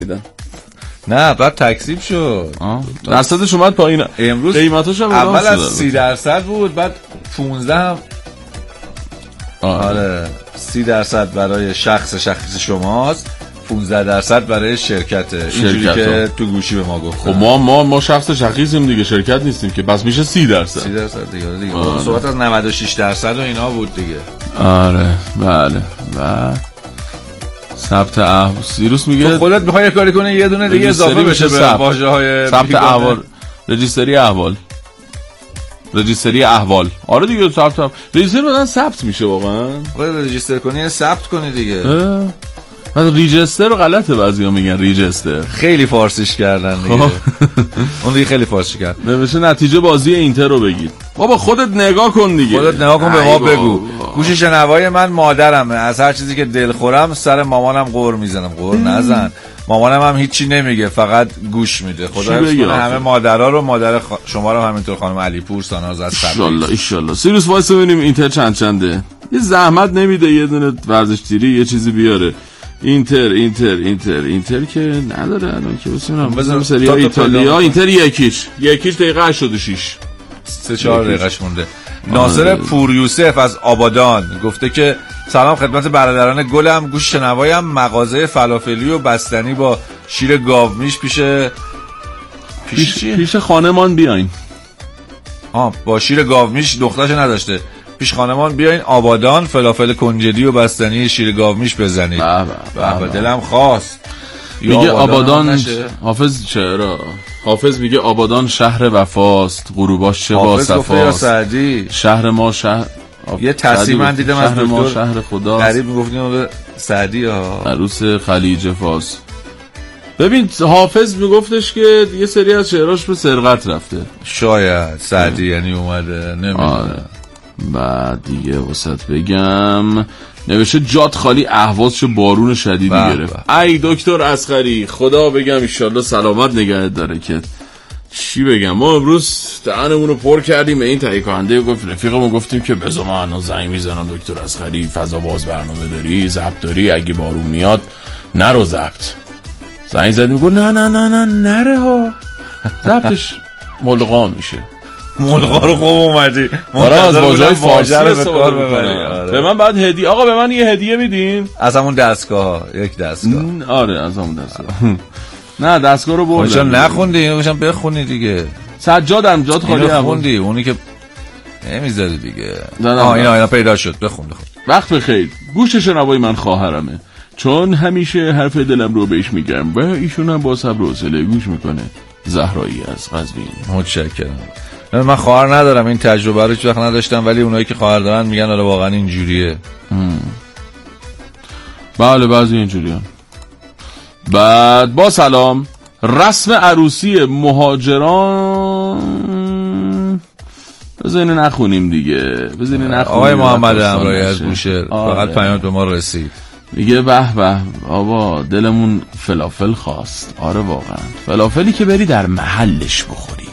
نه بعد تکذیب شد. درصدش اومد پایین. امروز قیمتاش هم اول از 30% بود، بعد 15 هم. آره 30% برای شخص شماست، 15% برای شرکته. اینجوری که تو گوشی به ما گفت. خب ما شخص شخصیم دیگه، شرکت نیستیم که، بس میشه 30%. 30% دیگه. صحبت از 96% و اینا بود دیگه. آره بله. و ثبت سیروس میگه خودت میخوای یه کاری کنی یه دونه دیگه اضافه بشه به واژه‌های ثبت احوال. رجیستری احوال. آره دیگه ثبت رجیستر بدن ثبت میشه واقعا. خودت رجیستر کنی ثبت کنی دیگه. من ریجستر رو غلطه، بعضیا میگن ریجستر. خیلی فارسیش کردن دیگه. اون دیگه خیلی فارسی کرد. نمیشه نتیجه بازی اینتر رو بگید. بابا خودت نگاه کن دیگه. خودت نگاه کن به ما بگو. گوش شنوای من مادرمه، از هر چیزی که دل خورم سر مامانم قور میزنم. قور نزن. مامانم هم هیچی نمیگه، فقط گوش میده. خدا حفظ کنه همه مادرها رو، مادر شما رو همینطور خانم علیپور ساناز از ان شاء الله. سیروس وایس ببینیم اینتر چنده. یه زحمت نمیده یه دونه ورزشگیری یه چیزی بیاره. اینتر که نداره الان که بسیم سری ایتالیا. اینتر یکیش دقیقه 86 3-4 دقیقهش مونده. ناصر پوریوسف از آبادان گفته که سلام خدمت برادران گلم، گوش شنوایم، مغازه فلافلی و بستنی با شیر گاومیش پیش خانمان بیاین. با شیر گاومیش دخترش نداشته. پیش خانمان بیاین آبادان، فلافل کنجدی و بستنی شیر گاومیش بزنید. بابا دلم خواست. میگه آبادان حافظ چرا؟ حافظ میگه آبادان شهر وفاست، غروباش چه با صفاست. شهر ما یه تصمیم من دیدم از شهر ما شهر خدا. غریب میگفتیم به سعدی عروس خلیج فاس. ببین حافظ میگفتش که یه سری از شعراش به سرقت رفته. شاید سعدی یعنی اومده نمیدونم. بعد دیگه واسط بگم نوشته جات خالی اهوازشو بارون شدیدی گرفت. ای دکتر اصغری خدا بگم انشالله سلامت نگهت داره. که چی بگم، ما امروز دهنمونو پر کردیم. این تهیه کننده گفت رفیقمون گفتیم که بذار من الان زنگ میزنم دکتر اصغری فضا باز برنامه داری ضبط داری، اگه بارون میاد نرو ضبط. زنگ زد میگه نه نره ها، ضبطش ملغا میشه. ملغا رو خوب اومدی. آره از واژه‌های فارسی استفاده می‌کنه. به من بعد هدیه، آقا به من یه هدیه میدین از همون دستگاه. یک دستگاه. آره از همون دستگاه. نه دستگاه رو بردم. خودشم نخوندی، اینو بشم بخونی دیگه. سجادم جات خالی خوندی، اونی که نمیذاری دیگه. اینا پیدا شد. بخون. وقت بخیر. گوش شنوای من خواهرمه، چون همیشه حرف دلم رو بهش میگم و ایشون هم با صبر و حوصله گوش میکنه. زهرایی از قزوین. متشکرم. من خواهر ندارم، این تجربه رو هیچ وقت نداشتم، ولی اونایی که خواهر دارن میگن آره واقعا اینجوریه. بله بعضی اینجوریه. بعد با سلام، رسم عروسی مهاجران بذارین نخونیم دیگه. آقای محمد امرایی از بوشهر فقط پیام به ما رسید میگه به بابا دلمون فلافل خواست. آره واقعا فلافلی که بری در محلش بخوری.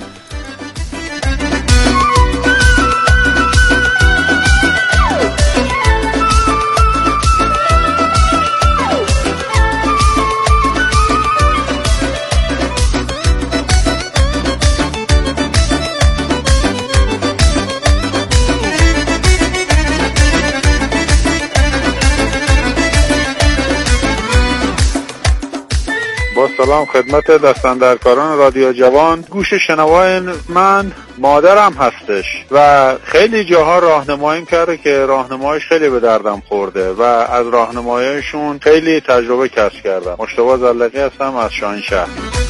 سلام خدمت دستاندرکاران رادیو جوان. گوش شنوای من مادرم هستش و خیلی جاها راهنماییم کرده که راهنمایش خیلی به دردم خورده و از راهنماییشون خیلی تجربه کسب کردم. مشتبه زلقی هستم از شاهینشهر.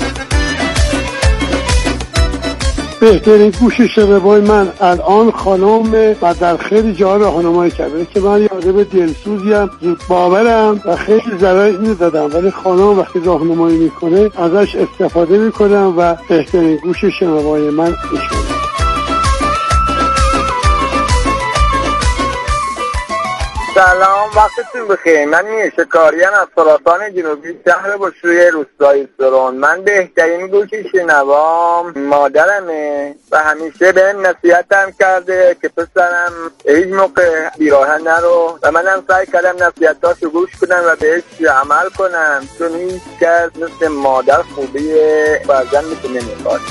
بهترین گوش شنوای من الان خانم و در خیلی جاها راهنمایی کرده که من یادم دلسوزیم، زود باورم و خیلی ضرر اینو دادم، ولی خانم وقتی راهنمایی میکنه ازش استفاده میکنم و بهترین گوش شنوای من ایشونه. سلام، وقتتون بخیر. من شکاریان از خراسان جنوبی، شهر بشروی، روستای سرون. من بهترین گوش شنوام مادرمه و همیشه بهم نصیحتم کرده که پسرم هیچ موقع بیراهه نرو و منم سعی کردم نصیحتاشو گوش کنم و بهش عمل کنم، چون هیچ کس مثل مادر خوبیه بعضن میتونه نمیخواد.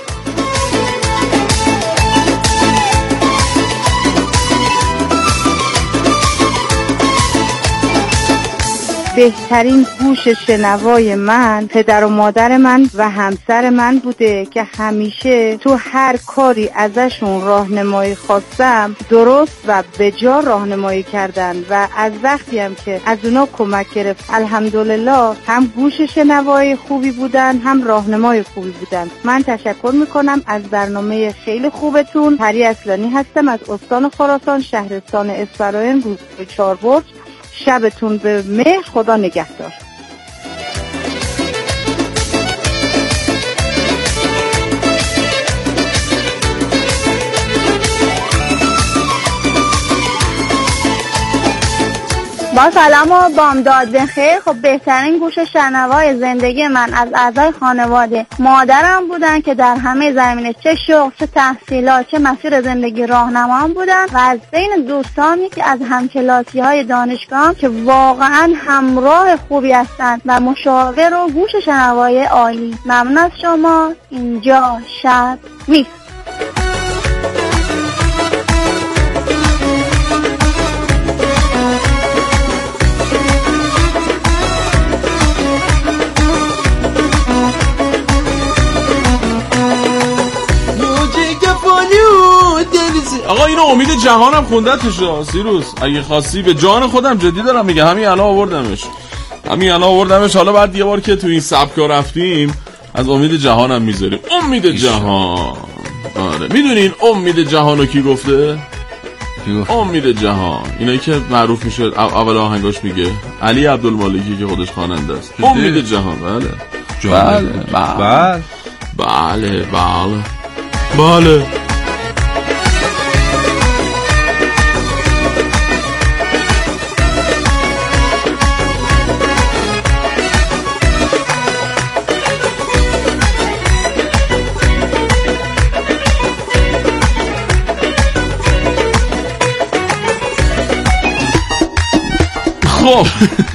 بهترین گوش شنوای من پدر و مادر من و همسر من بوده که همیشه تو هر کاری ازشون راهنمایی خواستم درست و به جا راهنمایی کردن و از وقتی هم که از اونا کمک گرفت الحمدلله هم گوش شنوای خوبی بودن هم راهنمای خوبی بودن. من تشکر میکنم از برنامه خیلی خوبتون. پری اصلانی هستم از استان خراسان، شهرستان اسفراین، روستای چهاربرج. شبتون به مهر، خدا نگهدار. با سلام و بامداد بخیر. خب بهترین گوش شنوای زندگی من از اعضای خانواده مادرم بودن که در همه زمینه چه شغل چه تحصیلات چه مسیر زندگی راهنمام بودن و از بین دوستانی که از همکلاسی‌های دانشگاه که واقعا همراه خوبی هستند و مشاور و گوش شنوای عالی. ممنون از شما. اینجا شب نیست. آقا اینو امید جهانم خوندتش سیروس، اگه خواستی به جان خودم جدی دارم میگم، همین الان آوردمش. حالا بعد یه بار که تو این سبکا رفتیم از امید جهانم میذاریم. امید جهان. آره میدونین امید جهانو کی گفته؟ امید جهان اینایی که معروف میشه اول آهنگاش میگه علی عبدالمالکی که خودش خواننده است. امید جهان. بله. خب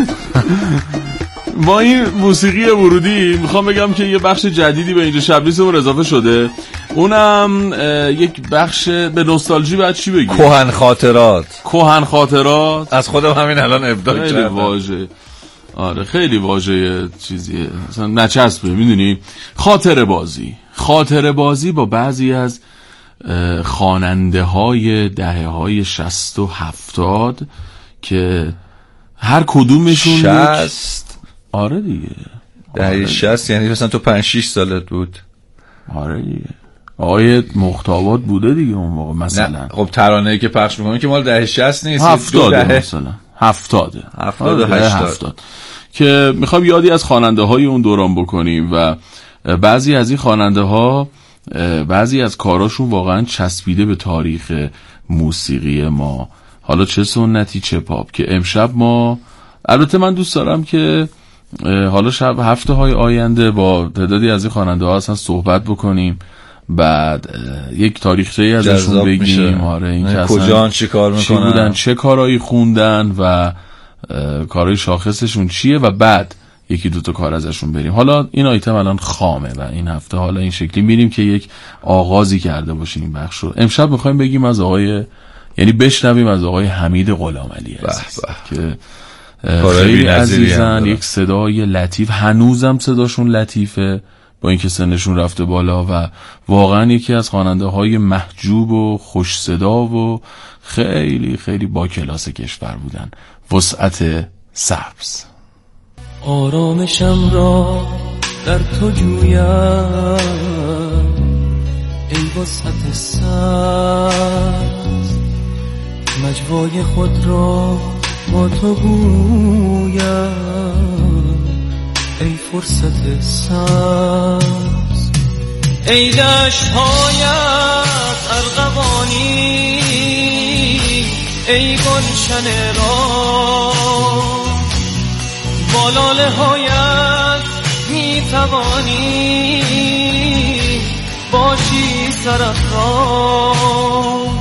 با این موسیقی ورودی میخوام بگم که یه بخش جدیدی به اینجا شبریزمون اضافه شده، اونم یک بخش به نوستالژی. بعد چی بگیم؟ کهن خاطرات. از خودم همین الان ابداع کردم. خیلی واژه، آره خیلی واژه چیزیه مثلا نچسبه. میدونی خاطره بازی با بعضی از خواننده های دهه های 60 و 70 که هر کدومشون 60. آره دیگه دهه 60 یعنی مثلا تو 5-6 سالت بود. آره دیگه آقای مختابات بوده دیگه اون موقع مثلا. خب ترانه‌ای که پخش می‌کنه که مال دهه 60 نیست، 70 مثلا 70 که میخوام یادی از خواننده های اون دوران بکنیم و بعضی از این خواننده ها بعضی از کاراشون واقعا چسبیده به تاریخ موسیقی ما، حالا چه سنتی چه پاپ. که امشب ما البته من دوست دارم که حالا شب هفته های آینده با تعدادی از این خواننده ها اصلا صحبت بکنیم، بعد یک تاریخچه‌ای ازشون بگیم. آره این که کجا چی کار میکنن، چی بودن، چه کارهایی خوندن و کارهای شاخصشون چیه و بعد یکی دوتا کار ازشون بریم. حالا این آیتم الان خامه و این هفته حالا این شکلی میریم که یک آغازی کرده باشیم این بخش رو. امشب میخوایم بگیم از یعنی بشنویم از آقای حمید غلامعلی عزیز که خیلی عزیزن، یک صدای لطیف، هنوزم صداشون لطیفه با اینکه سنشون رفته بالا و واقعا یکی از خواننده های محجوب و خوش صدا و خیلی خیلی با کلاس کشور بودن. وسعت سبز. آرامشم را در تو جویم ای وسعت سبز، مجوای خود را با تو گویم ای فرصت سبز، ای دشت هایت ارغوانی، ای گلشن راز، با لاله هایت می توانی باشی سرافراز.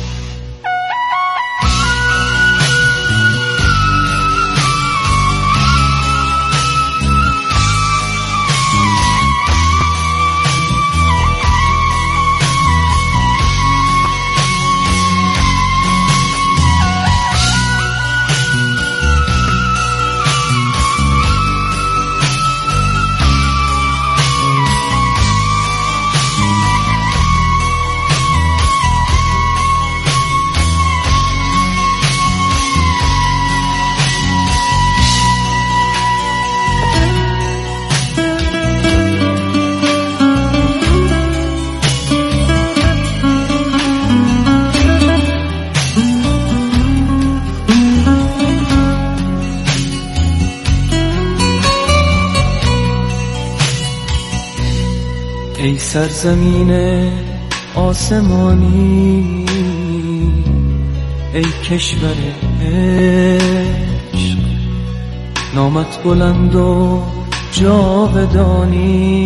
ای سرزمین آسمانی، ای کشور عشق، نامت بلند و جاودانی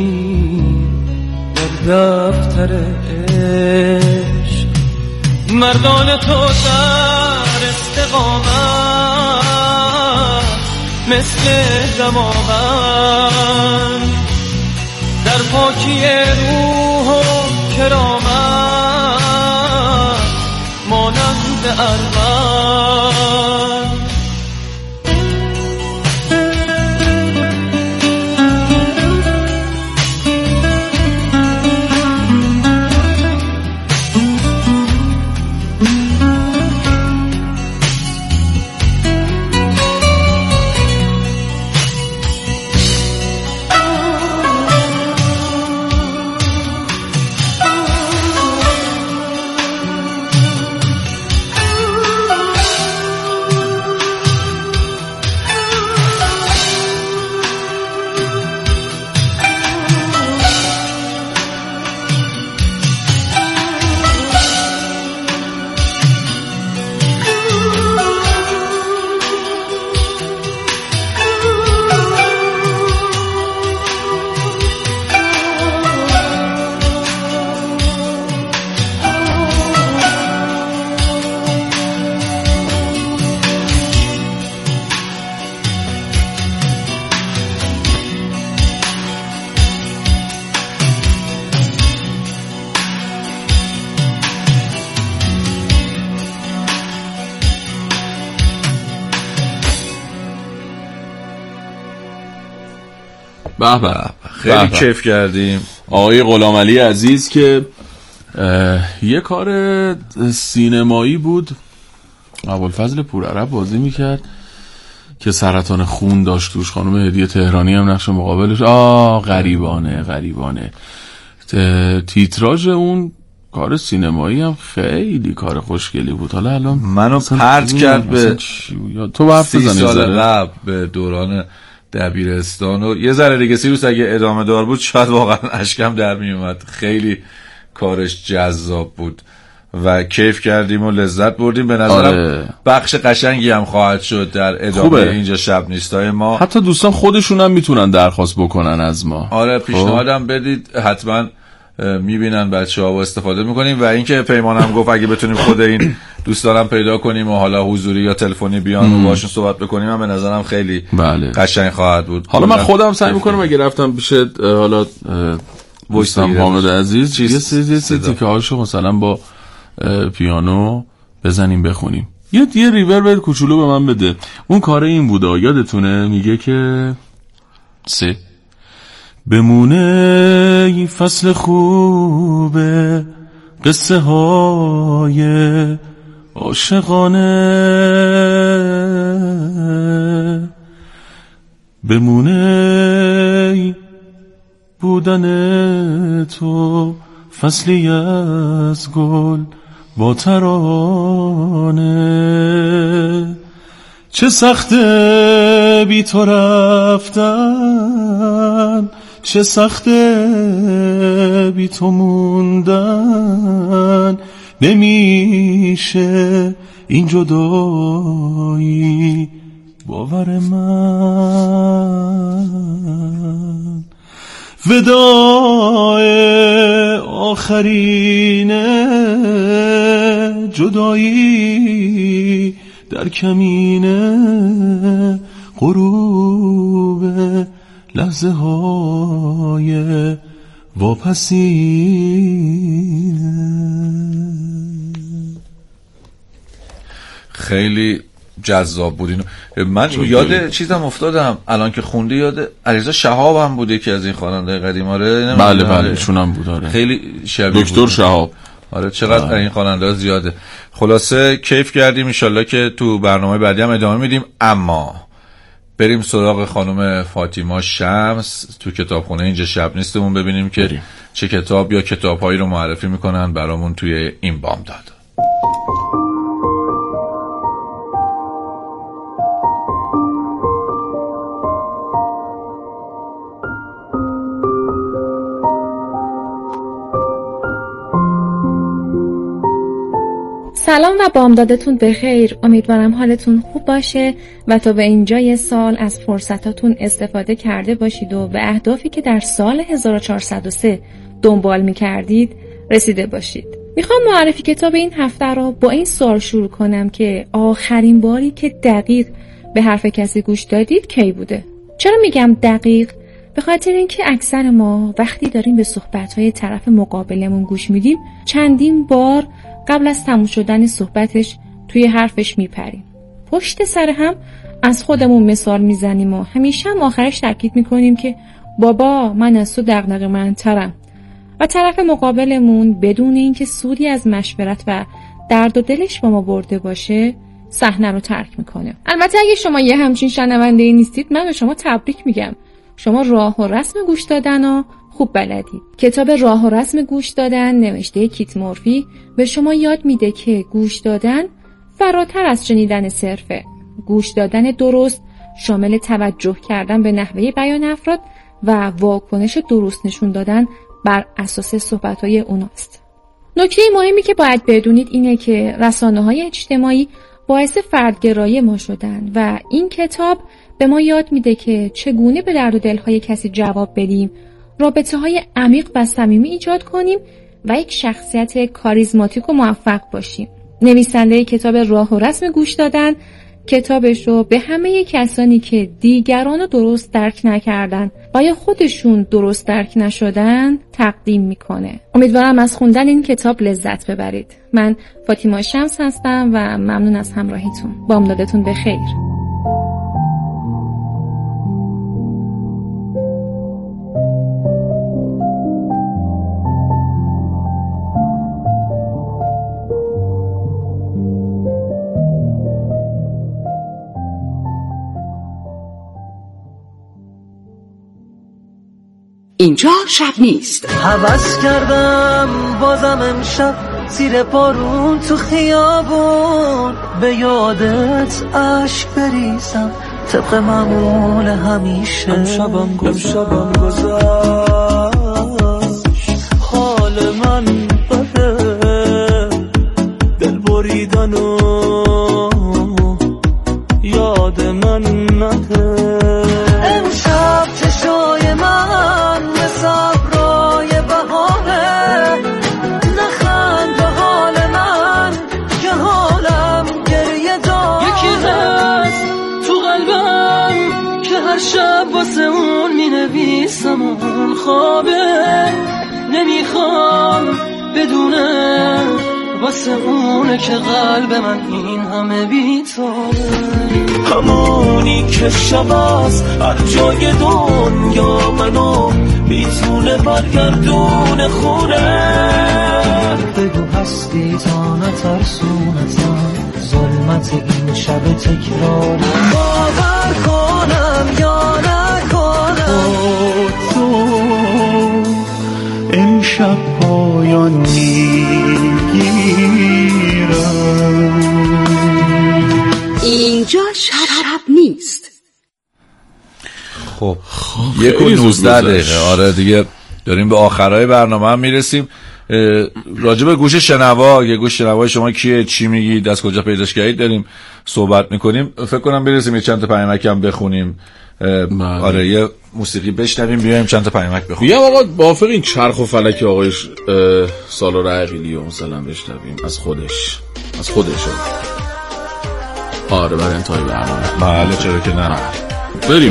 در دفتر عشق. مردان تو در استقامت مثل دماوند، در پاکی روح و کرامت مانند ارغوان. خیلی کیف کردیم. آقای غلامعلی عزیز که یه کار سینمایی بود، ابوالفضل پورعرب بازی میکرد که سرطان خون داشت توش. خانم هدیه تهرانی هم نقش مقابلش. غریبانه. تیتراژ اون کار سینمایی هم خیلی کار خوشگلی بود. حالا الان منو پرت کرد به تو 30 سال قبل به دوران دبیرستان و یه ذره دیگه سیروس اگه ادامه دار بود شاید واقعا اشکم در می اومد. خیلی کارش جذاب بود و کیف کردیم و لذت بردیم. به نظرم بخش قشنگی هم خواهد شد در ادامه خوبه. اینجا شب نیستای ما حتی دوستان خودشون هم میتونن درخواست بکنن از ما. آره پیشنهادم بدید، حتما میبینن بچه‌ها و استفاده میکنیم. و اینکه پیمانم گفت اگه بتونیم خود این دوستانم پیدا کنیم و حالا حضوری یا تلفنی بیان و باشون صحبت بکنیم هم به نظرم خیلی قشنگ خواهد بود. حالا من خودم سعی میکنم اگه رفتم بشه حالا دوستم حامد عزیز یه سری که هاشو مثلا با پیانو بزنیم بخونیم. یه ریورب کوچولو به من بده. اون کار این بوده، یادتونه؟ میگه که بمونه این فصل خوبه، قصه های عاشقانه، بمونه بودن تو فصلی از گل با ترانه. چه سخته بی تو رفتن، چه سخته بی تو موندن، نمیشه این جدایی باور من وداع آخرین جدایی در کمین غروب لحظه های واپسینه. خیلی جذاب بود اینو. من یاد چیزم افتادم الان که خوندی، یاد علیرضا شهاب هم بوده که از این خواننده قدیماره. بله چونم بود. آره خیلی شبیه دکتر شهاب. آره چقدر این خواننده ها زیاده. خلاصه کیف کردیم، انشالله که تو برنامه بعدی هم ادامه میدیم. اما بریم سراغ خانم فاطیما شمس تو کتابخونه اینجا شب نیستمون، ببینیم که چه کتاب یا کتاب‌هایی رو معرفی میکنن برامون توی این بامداد. سلام و بامدادتون بخیر. امیدوارم حالتون خوب باشه و تا به اینجای سال از فرصتاتون استفاده کرده باشید و به اهدافی که در سال 1403 دنبال می‌کردید رسیده باشید. میخوام معرفی کتاب این هفته رو با این سوال شروع کنم که آخرین باری که دقیق به حرف کسی گوش دادید کی بوده؟ چرا میگم دقیق؟ به خاطر اینکه اکثر ما وقتی داریم به صحبت‌های طرف مقابلمون گوش میدیم چندین بار قبل از تموم شدن صحبتش توی حرفش میپریم. پشت سر هم از خودمون مثال میزنیم و همیشه هم آخرش تاکید میکنیم که بابا من از تو دغدغه‌مندترم و طرف مقابلمون بدون اینکه سودی از مشورت و درد و دلش با ما برده باشه صحنه رو ترک میکنه. البته اگه شما یه همچین شنونده نیستید، من به شما تبریک میگم. شما راه و رسم گوش دادن و خوب بلدید. کتاب راه و رسم گوش دادن نوشته کیت مورفی به شما یاد میده که گوش دادن فراتر از شنیدن صرفه. گوش دادن درست شامل توجه کردن به نحوه بیان افراد و واکنش درست نشون دادن بر اساس صحبت‌های اوناست. نکته مهمی که باید بدونید اینه که رسانه‌های اجتماعی باعث فردگرایی ما شدن و این کتاب به ما یاد میده که چگونه به درد و دلهای کسی جواب بدیم، رابطه‌های عمیق و صمیمی ایجاد کنیم و یک شخصیت کاریزماتیک و موفق باشیم. نویسنده کتاب راه و رسم گوش دادن کتابش رو به همه کسانی که دیگران رو درست درک نکردن و یا خودشون درست درک نشدن تقدیم میکنه. امیدوارم از خوندن این کتاب لذت ببرید. من فاطیما شمس هستم و ممنون از همراهیتون. بامدادتون بخیر. اینجا شب نیست. هوس کردم بازم امشب زیر بارون تو خیابون به یادت عشق بریزم طبق معمول همیشه. امشبم گذشت حال من بده دل بریدن و یاد من نده. امشب چشای من صبرای بهاره نخند به حال من که حالم گریه دار. یکی هست تو قلبم که هر شب واسه اون می نویسم اون خوابه نمیخوام بدونه واسه اونه که قلب من این همه بی‌تابه. همونی که شب از هر جای دنیا منو میتونه برگردون خونه. بگو هستی تا نترسونتم ظلمت این شب تکرار. باور کنم یا نکنم تو امشب پایان میگیرم. اینجا شب نیست. خب 1:19 دقیقه. آره دیگه داریم به آخرای برنامه هم میرسیم. راجب گوش شنوا، یه گوش شنوای شما کیه، چی میگید، از کجا پیداش کردید داریم صحبت میکنیم. فکر کنم برسیم یه چند تا پیامک هم بخونیم. آره یه موسیقی بشنویم بیایم چند تا پیامک بخونیم. یا آقا موافق این چرخ و فلک آقای سالار عقیلی رو مثلا بشنویم از خودش آره برای انتهای برنامه. بله چرا که نه. بریم.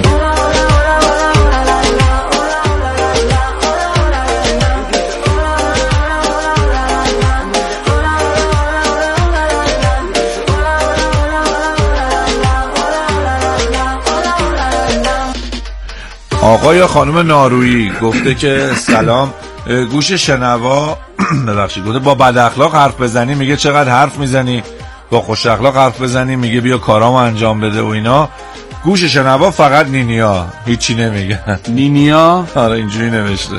آقا یا خانم نارویی گفته که سلام، گوش شنوا ببخشید گفته با بد اخلاق حرف بزنی میگه چقدر حرف میزنی، با خوش اخلاق حرف بزنی میگه بیا کارامو انجام بده و اینا. گوش شنوا فقط نینیا، هیچی نمیگن. نینیا؟ آره اینجوری نوشته.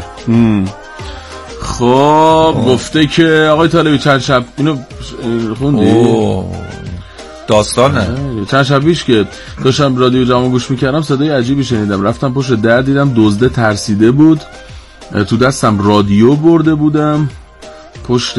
خب گفته که آقای طالبی چند شب اینو خوندی؟ داستانه. چند شب پیش که داشتم رادیو جوان گوش میکردم صدای عجیبی شنیدم، رفتم پشت در دیدم دزده ترسیده بود، تو دستم رادیو برده بودم. پشت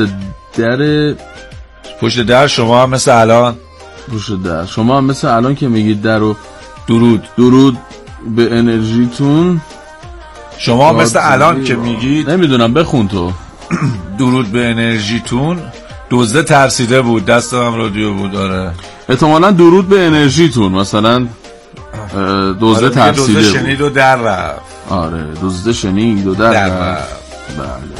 در شما هم مثل الان شما هم مثل الان که میگید در و درود به انرژیتون. شما هم مثل الان که میگید نمیدونم بخون تو. درود به انرژیتون. دزده ترسیده بود دستم رادیو بود. آره احتمالاً درود به انرژیتون مثلا دزده ترسیده بود. دزده شنید و در رفت. آره دزده شنید و در رفت. بله.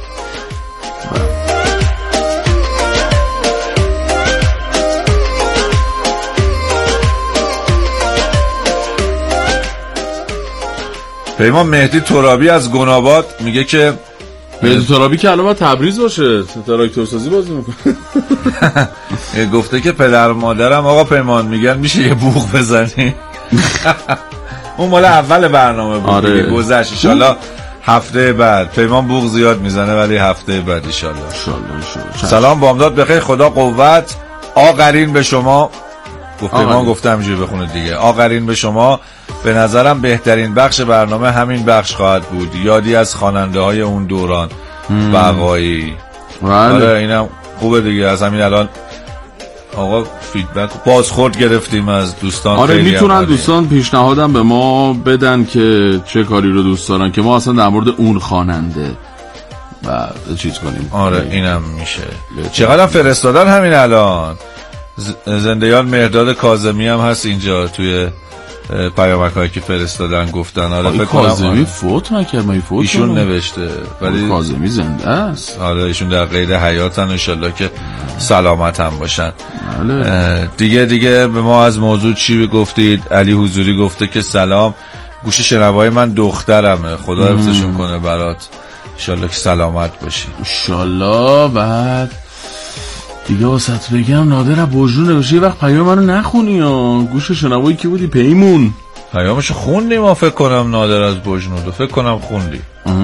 پیمان مهدی ترابی از گناباد میگه که مهدی ترابی که الان تبریز باشه تراکتور سازی بازی میکنه. گفته که پدر مادرم آقا پیمان میگن میشه یه بوق بزنی. اون مال اول برنامه بود. آره. گذشت. انشالله هفته بعد پیمان بوق زیاد میزنه ولی هفته بعد انشالله. سلام بامداد بخیر، خدا قوت. آقرین به شما. پیمان گفتم اینجوری بخونه دیگه. آقرین به شما. به نظرم بهترین بخش برنامه همین بخش خواهد بود، یادی از خواننده های اون دوران بقایی. آره اینم خوبه دیگه. از همین الان آقا فیدبک بازخورد گرفتیم از دوستان. آره میتونن دوستان پیشنهادم به ما بدن که چه کاری رو دوست دارن که ما اصلا در مورد اون خواننده و چیز کنیم. آره اینم میشه. چقدر فرستادن همین الان. زندگان مهرداد کاظمی هم هست اینجا توی پیامک هایی که فرستادن گفتن. آره فکر کنم کاظمی فوت نکرد. ایشون نوشته ولی کاظمی زنده است. آره ایشون در قید حیاتن، انشالله که سلامت هم باشن. دیگه به ما از موضوع چی گفتید؟ علی حضوری گفته که سلام، گوش شنوای من دخترمه، خدا حفظشون کنه برات، انشالله که سلامت باشی. انشالله. بعد دیگه واسط بگم نادر بوجون نوشته یه وقت پیام منو نخونی یا گوش شنوایی که بودی پیمون پیامشو خوندی. ما فکر کنم نادر از بوجنود فکر کنم خوندی.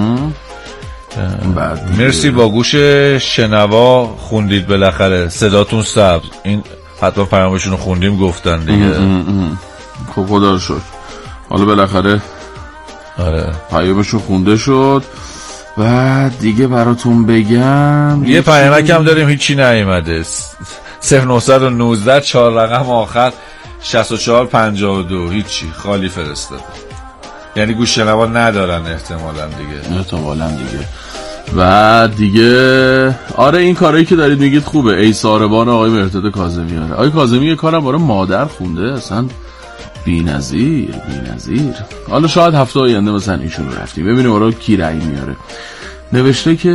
مرسی با گوش شنوا خوندید بالاخره، صداتون سبز. این حتما پیامشون رو خوندیم گفتن دیگه. خب خدا رو شکر. حالا بالاخره آره پیامشون خونده شد. و دیگه براتون بگم یه پیامک هم داریم هیچی نیومده. 0919 4 رقم آخر 6452 هیچی خالی فرستاده. یعنی گوش شنوا ندارن احتمالاً دیگه. و دیگه آره این کارهایی که دارید میگید خوبه. ای ساربان آقای مهرداد کاظمی. آقای کاظمی یه کارم برای مادر خونده اصلا بی‌نظیر. حالا شاید هفته آینده مثلا ایشون رو رفتیم ببینیم برای کی رأی میاره. نوشته که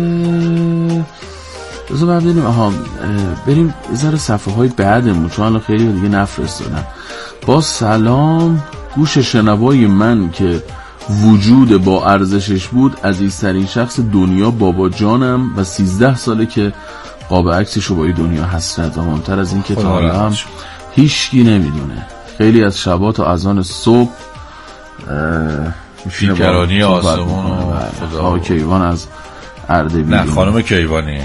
بذار ببینیم. بریم ذره صفحه های بعدمون چون الان خیلی دیگه نفرستادن. با سلام، گوش شنوای من که وجود با ارزشش بود، عزیزترین شخص دنیا بابا جانم و 13 ساله که قاب عکسشو با دنیا حسرت دامانتر از این که تا حالا هم هیچکی نمیدونه. خیلی از شبا تا اذان صبح فیکرانی آسمون خدا کیوان از اردبیل. نه خانم کیوانی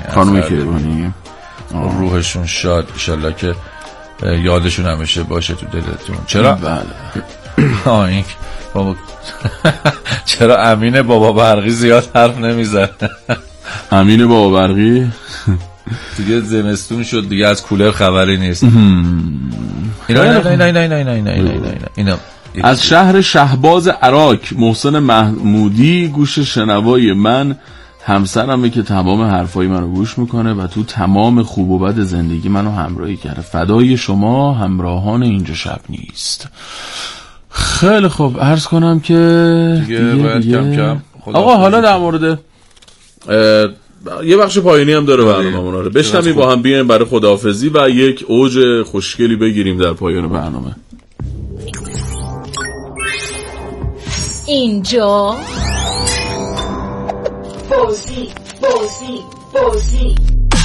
روحشون شاد انشالله که یادشون همیشه باشه تو دلتون. چرا؟ بله. چرا امین بابا برقی زیاد حرف نمیزنه؟ امین باورقی دیگه زمستون شد دیگه از کولر خبری نیست. اینا از شهر شهباز عراق محسن محمودی گوش شنوای من همسرمه که تمام حرفای منو گوش میکنه و تو تمام خوب و بد زندگی منو همراهی کرده. فدای شما همراهان اینجا شب نیست. خیلی خوب عرض کنم که دیگه کم کم آقا حالا در مورد یه بخش پایانی هم داره برنامه رو بشنویم با هم بیایم برای خداحافظی و یک اوج خوشگلی بگیریم در پایان برنامه. اینجا بازی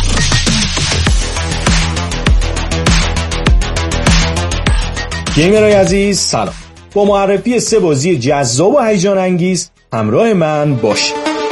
گیمرهای عزیز سلام. با معرفی 3 بازی جذاب و هیجان انگیز همراه من باشید.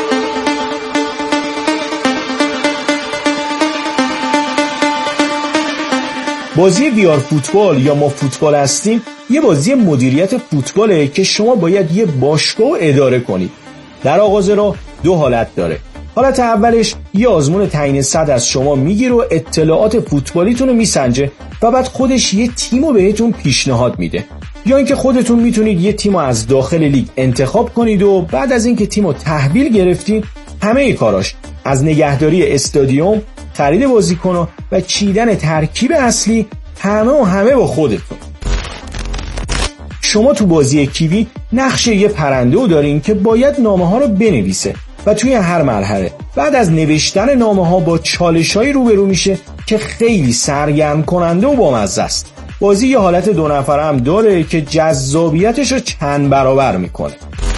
بازی ویار فوتبال یا ما فوتبال هستیم یه بازی مدیریت فوتباله که شما باید یه باشگاه اداره کنید. در آغاز راه 2 حالت داره. حالت اولش یه آزمون تعیین صد از شما میگیره و اطلاعات فوتبالیتون رو میسنجه و بعد خودش یه تیمو بهتون پیشنهاد میده. یا اینکه خودتون میتونید یه تیمو از داخل لیگ انتخاب کنید و بعد از اینکه تیمو تحویل گرفتید همه کاراش از نگهداری استادیوم، خرید بازیکن و چیدن ترکیب اصلی همه با خودتون. شما تو بازی کیوی نقش یه پرنده رو دارین که باید نامه ها رو بنویسه و توی هر مرحله بعد از نوشتن نامه ها با چالش‌هایی روبرو میشه که خیلی سرگرم کننده و بامزه است. بازی یه حالت 2 نفره هم داره که جذابیتش رو چند برابر میکنه.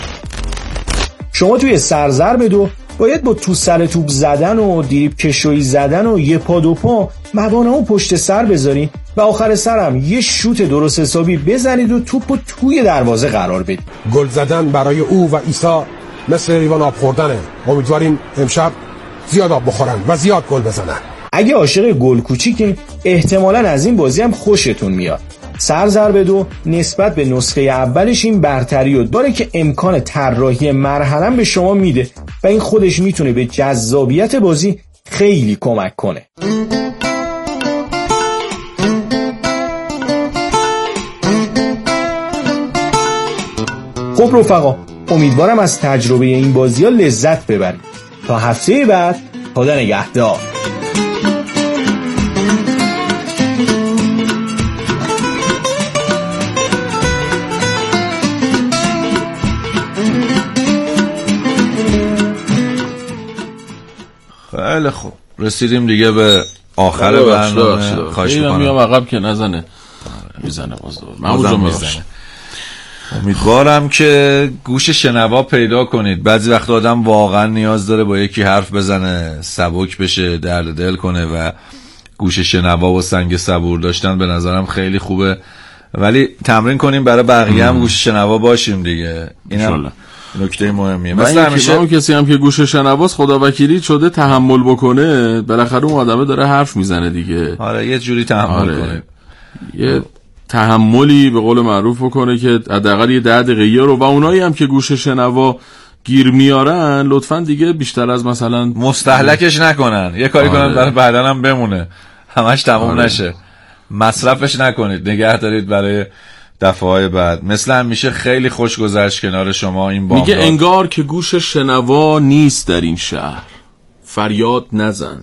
شما توی سرضرب 2 باید با تو سر توپ زدن و دریبل کشویی زدن و یه پا 2 پا موانعو پشت سر بذارین و آخر سرم یه شوت درست حسابی بزنید و توپو توی دروازه قرار بدید. گل زدن برای او و عیسی مثل لیوان آب خوردنه. امیدواریم امشب زیاد آب بخورن و زیاد گل بزنن. اگه عاشق گل کوچیکین احتمالاً از این بازی هم خوشتون میاد. سرضرب 2 نسبت به نسخه اولش این برتری رو داره که امکان طراحی مرحله به شما میده و این خودش میتونه به جذابیت بازی خیلی کمک کنه. خب رفقا، امیدوارم از تجربه این بازی‌ها لذت ببرید. تا هفته بعد، خدا نگهدار. خیلی خوب رسیدیم دیگه به آخر برنامه. خواهش می‌کنم میام عقب که نزنه. میزنه باز دوباره. میزنه. امیدوارم که گوش شنوا پیدا کنید. بعضی وقت آدم واقعا نیاز داره با یکی حرف بزنه، سبک بشه، درد دل کنه و گوش شنوا و سنگ صبور داشتن به نظرم خیلی خوبه. ولی تمرین کنیم برای بقیه هم گوش شنوا باشیم دیگه. اینم نکته مهمیه. مثلا همیشه اون کسی هم که گوش شنواست خدا وکیلی شده تحمل بکنه، بالاخره اون آدمه داره حرف میزنه دیگه. آره یه جوری تحمل کنه. یه تحملی به قول معروف بکنه که حداقل یه 10 دقیقه رو. و اونایی هم که گوش شنوا گیر میارن لطفاً دیگه بیشتر از مثلا مستهلکش نکنن، یه کاری کنن برای بعدن هم بمونه، همش تموم نشه. مصرفش نکنید، نگه دارید برای دفعه‌های بعد. مثل همیشه خیلی خوش گذشت کنار شما این بامداد. میگه انگار که گوش شنوا نیست در این شهر، فریاد نزن،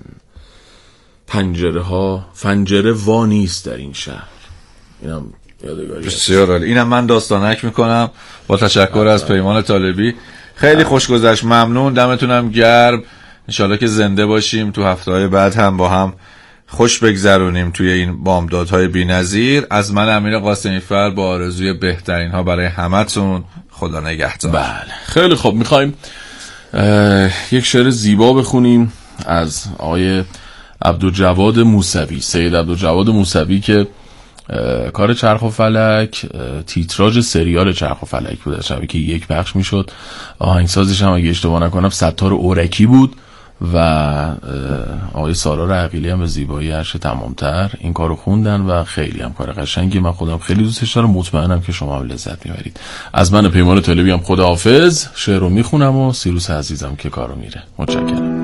پنجره وا نیست در این شهر. اینم یادگاری بسیار عالی. اینم من داستانک میکنم با تشکر از پیمان طالبی. خیلی خوش گذشت، ممنون، دمتونم گرم. انشالله که زنده باشیم، تو هفته‌های بعد هم با هم خوش بگذرونیم توی این بامدادهای بی‌نظیر. از من امیر قاسمی فر با آرزوی بهترین ها برای همتون. خدا نگهدار. بله خیلی خوب، میخوایم یک شعر زیبا بخونیم از آقای عبدالجواد موسوی، سید عبدالجواد موسوی که کار چرخ و فلک تیتراژ سریال چرخ و فلک بود، شبیه که 1 پخش میشد. آهنگسازش هم اگه اشتباه نکنم ستار اورکی بود و آقای سالار عقیلی هم به زیبایی عرش تمامتر این کارو خوندن و خیلی هم کار قشنگی. من خودم خیلی دوستش دارم، مطمئنم که شما هم لذت میبرید. از من پیمان طالبی هم خداحافظ. شعر رو میخونم و سیروس عزیزم که کارو میره. متشکرم.